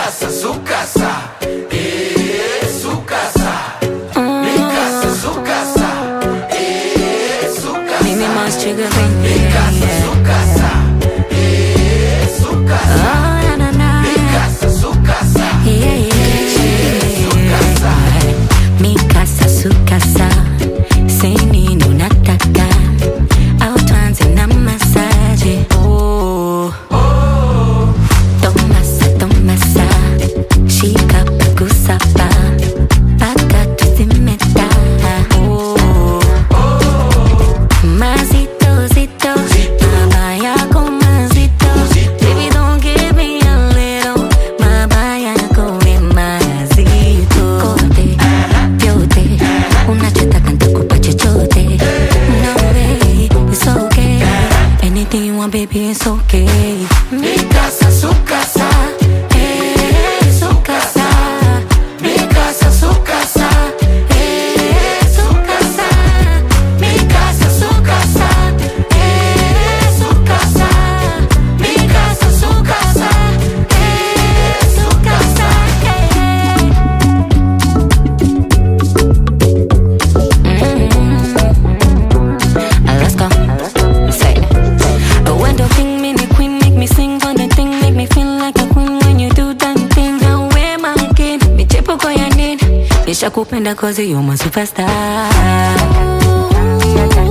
casa, su casa, su casa. Mi casa, su casa, su casa. Mimi más chica Mi casa, su casa, su casa. Oh, na, na. Mi casa, su casa, su casa. Mi casa, su casa. Sini unataka au tuanze na masaji. Oh, Tomasa shika pagusa pa paka tuzimeta. Oh, mazito zito mabaya yako mazito. Baby don't give me a little, mabaya yako ni mazito. Kote vyote unachotaka nitakupa chochote. No way, it's okay. Anything you want, baby, it's okay. Mi casa, su casa, su casa. Mi casa, su casa, su casa. Mi casa, su casa, su casa. Mi casa, su casa, su casa. Let's go. Say it. When the thing me the queen make me sing on the thing make me feel like a queen when you do that thing. Now where my kid? Me chepo kwa ya nini? Nisha kupenda cause you're my superstar.